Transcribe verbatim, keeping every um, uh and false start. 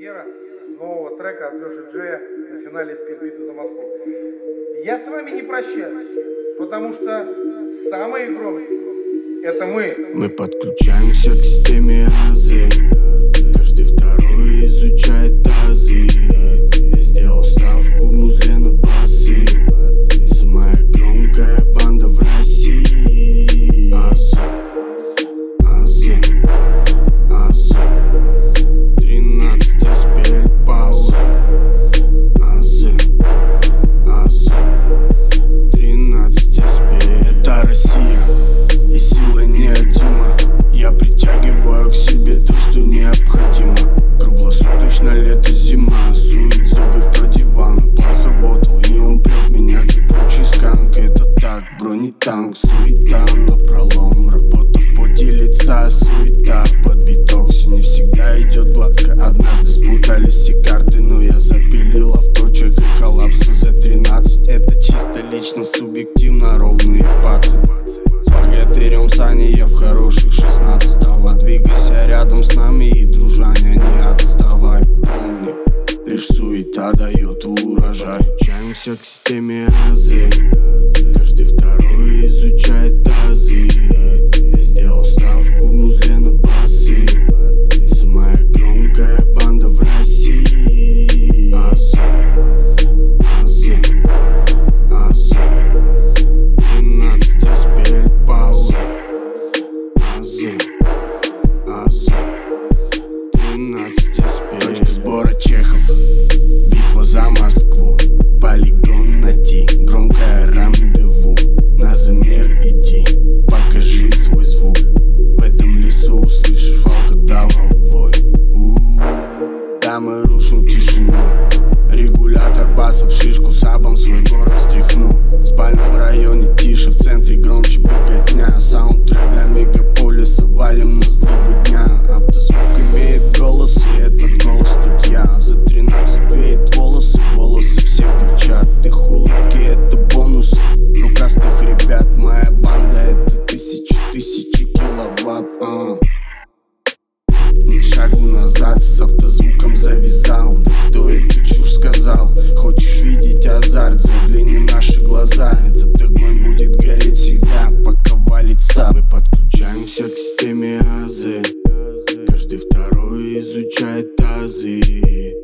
премьера нового трека от Лёши Джея на финале «Спидбита за Москву». Я с вами не прощаюсь, потому что самые громкие — это мы. Мы подключаемся к системе АЗ. Каждый второй изучает тазы. Я сделал ставку в музле на басы. Самая громкая банда в России. АЗ, АЗ, АЗ. тринадцать эс пи эль пауза. АЗ, АЗ. тринадцать эс пи эль. Это Россия, и сила неодима. Я притягиваю к себе то, что необходимо. Круглосуточно лето, зима. Сует зубы в продиван. План сработал, и он прет меня как прочий сканк. Это так, бронетанк, суета напролом. Работа в поте лица, суета под биток. Все не всегда идет гладко. Однажды спутались все карты, но я запилил авточек и коллапс на зет тринадцать. Это чисто лично, субъективно, ровные пацы. С богатырем Саней я в хороших шестнадцатого. Двигайся рядом с нами и, дружаня, не отставай. Помни, лишь суета дает урожай. Включаемся к системе АЗ. Каждый второй изучает тазы. Я сделал ставку в музле на басы. Самая громкая банда в России. АЗ, АЗ, АЗ. тринадцать эс пи эль пауза. АЗ, АЗ. тринадцать эс пи эль. Точка сбора Чехов. Битва за Москву. Полигон найти. Громкое рандеву. На замер иди. Покажи свой звук. В этом лесу услышишь волкодава вой. У-у-у. Да, мы рушим тишину. Регулятор баса в шишку. Сабом свой город стряхну. В спальном районе тише, в центре громче беготня. Саундтрек для мегаполиса, валим на злобу дня. Автозвук имеет голос, и этот голос тут я. За тринадцать веет волосы, волосы всех девчат. Их улыбки — это бонус рукастых ребят. Моя банда — это тысячи, тысячи киловатт. а. Ни шагу назад, с автозвуком завязал. Да кто эту чушь сказал? Хочешь видеть азарт, загляни в наши глаза. Этот огонь будет гореть всегда, пока валится. Мы подключаемся к системе АЗ. Каждый второй изучает тазы.